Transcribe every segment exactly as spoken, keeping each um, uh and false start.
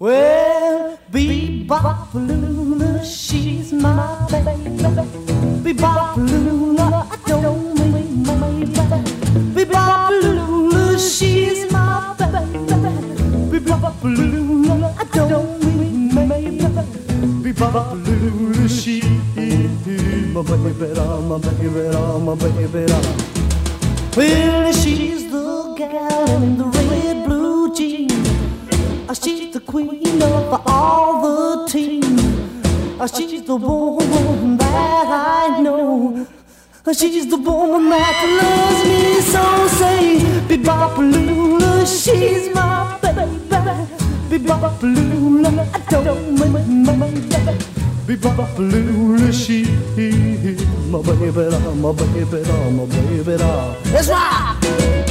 Well, Bebop-a-lula, she's my baby. Bebop-a-lula, I don't mean my baby. Bebop-a-lula, she's my baby. Bebop-a-lula, I don't mean my baby. Bebop-a-lula, she's my baby, my baby, my baby. Well, she's the gal in the red blue jeans. She's the queen of all the team. She's the woman that I know. She's the woman that loves me so. Say, Bebop-a-lula, she's my baby. Bebop-a-lula, I don't mean my baby. Bebop-a-lula, she's my baby, my baby, my baby. Let's rock!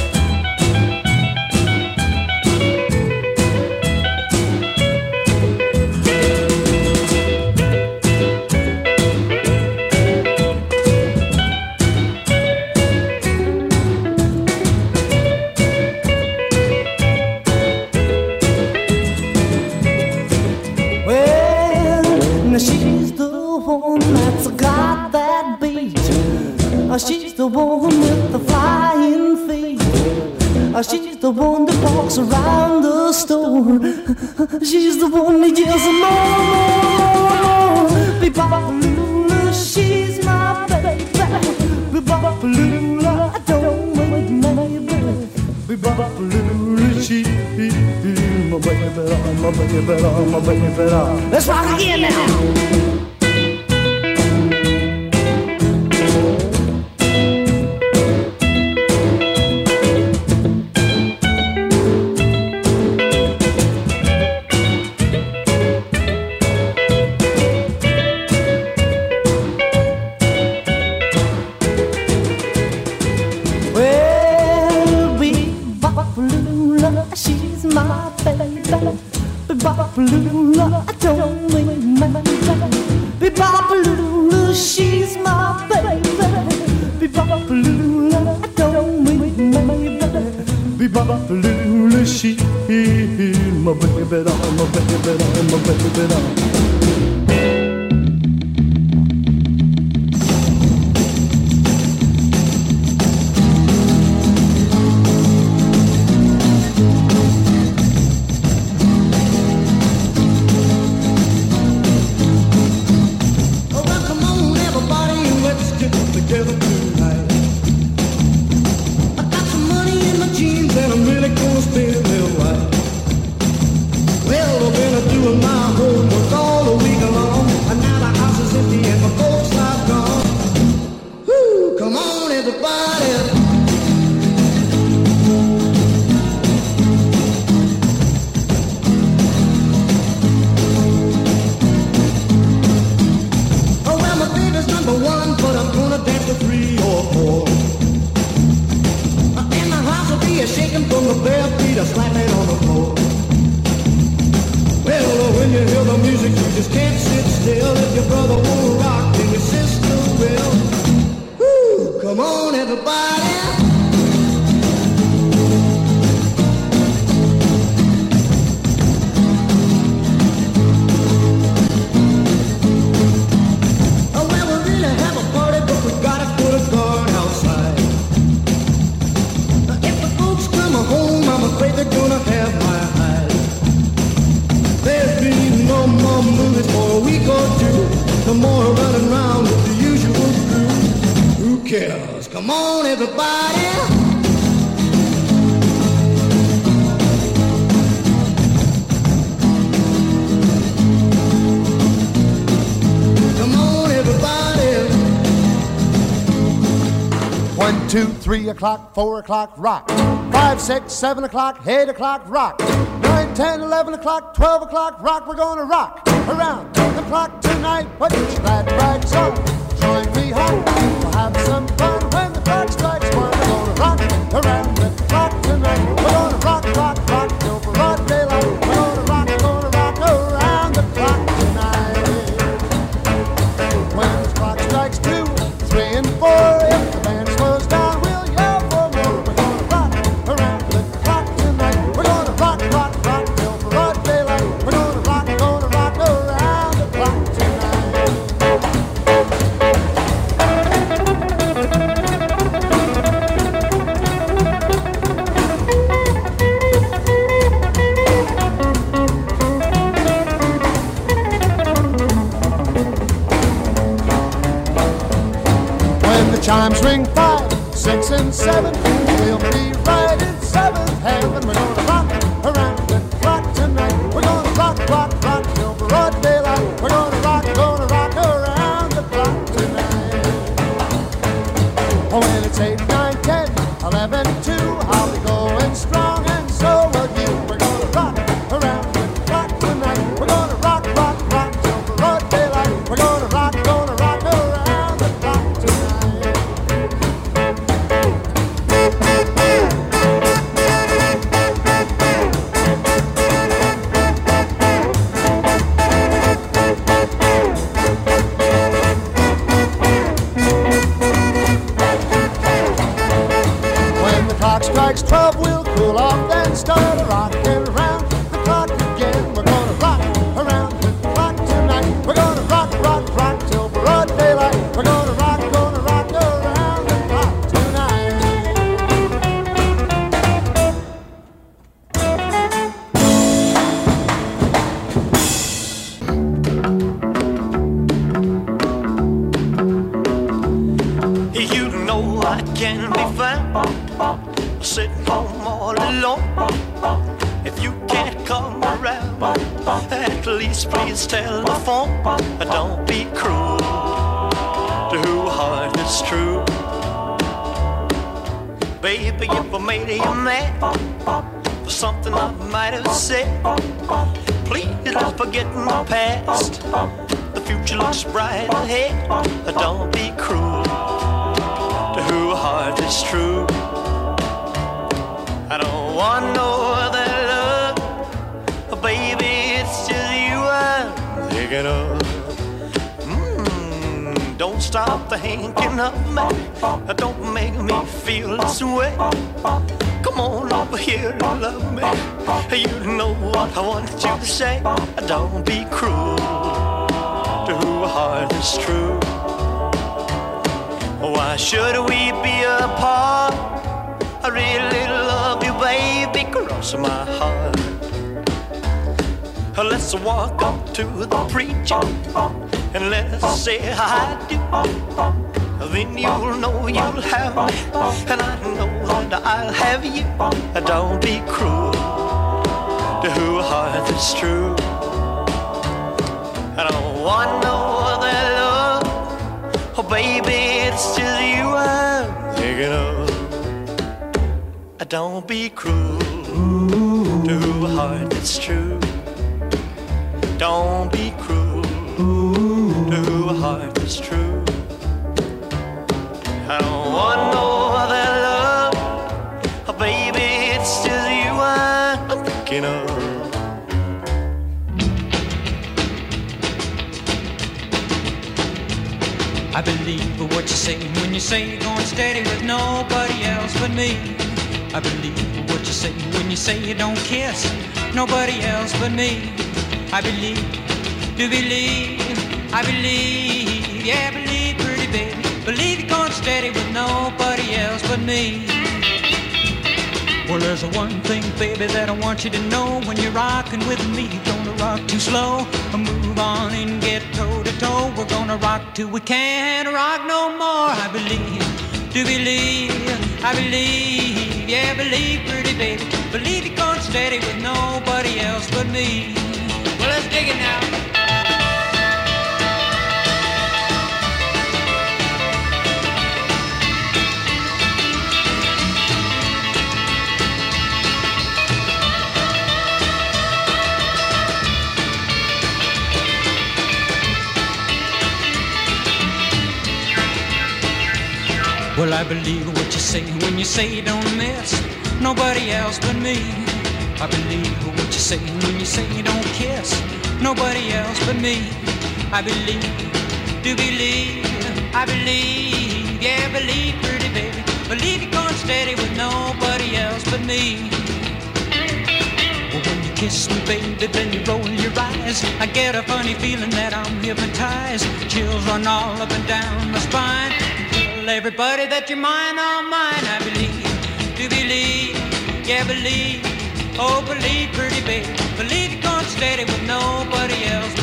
She's the one with the flying feet. She's the one that walks around the store. She's the one that yells more, more, more. Bebop-a-lula, she's my baby. Bebop-a-lula, I don't mean my baby. Bebop-a-lula, she's my baby, my baby, my baby. Let's rock again now. Bebop-a-lula, I don't mean my baby. Bebop-a-lula, she's my baby. Bebop-a-lula, I don't mean my baby. Bebop-a-lula, she's my baby, my baby, my baby. Three o'clock, four o'clock, rock. Five, six, seven o'clock, eight o'clock, rock. Nine, ten, eleven o'clock, twelve o'clock, rock. We're gonna rock around the clock tonight. Put your glad rags on, join me home. We'll have some fun when the clock strikes one. We're gonna rock around the clock tonight. We're gonna rock, rock, rock till broad daylight. We're gonna rock, gonna rock around the clock tonight. When the clock strikes two, three, and four, if the band slows down, We're gonna chimes ring five, six, and seven. We'll be right in seventh heaven. We're gonna rock around the clock tonight. We're gonna rock, rock, rock till broad daylight. We're gonna rock, gonna rock around the clock tonight. Oh, when it's eight, nine, ten, eleven, two, I'll be going strong, and so will you. We're gonna rock around the clock tonight. We're gonna rock, rock, rock till broad daylight. We're gonna rock, gonna rock around the clock tonight. When the clock strikes twelve, we'll cool off, then start rocking around the clock again. We're gonna rock around the clock tonight. We're gonna rock, rock, rock till broad daylight. We're gonna rock, gonna rock around the clock tonight. You know I can be found sitting home all alone. If you can't come around, at least please tell the phone. Don't be cruel to who heart is true. Baby, if I made you mad for something I might have said, please don't forget my past. The future looks bright ahead. Don't be cruel to who heart is true. I don't want no other love, baby, it's just you I'm thinking of. Mm, don't stop thinking of me, don't make me feel this way. Come on over here and love me, you know what I want you to say. Don't be cruel to who heart is true. Why should we be apart? I really love you, baby, cross my heart. Let's walk up to the preacher and let's say I do. Then you'll know you'll have me, and I know that I'll have you. Don't be cruel to who heart is true. I don't want no other love, oh baby, it's just you I'm thinking of. Don't be cruel to a heart that's true. Don't be cruel to a heart that's true. I don't want no other love, oh baby, it's just you I'm thinking of. I believe what you say when you say you're going steady with nobody else but me. I believe what you say when you say you don't kiss nobody else but me. I believe, do believe, I believe, yeah, I believe, pretty baby. Believe you're going steady with nobody else but me. Well, there's one thing, baby, that I want you to know. When you're rocking with me, you're gonna rock too slow. Move on and get toe to toe. We're gonna rock till we can't rock no more. I believe, do believe, I believe, yeah, believe, pretty baby. Believe you're going steady with nobody else but me. Well, let's dig it now. Well, I believe what you say when you say you don't miss nobody else but me. I believe what you say when you say you don't kiss nobody else but me. I believe, do believe, I believe, yeah, believe, pretty baby. Believe you're going steady with nobody else but me. Well, when you kiss me, baby, then you roll your eyes. I get a funny feeling that I'm hypnotized. Chills run all up and down my spine. Tell everybody that you're mine, all mine. I believe, do believe, yeah, believe. Oh, believe, pretty baby. Believe you're going steady with nobody else.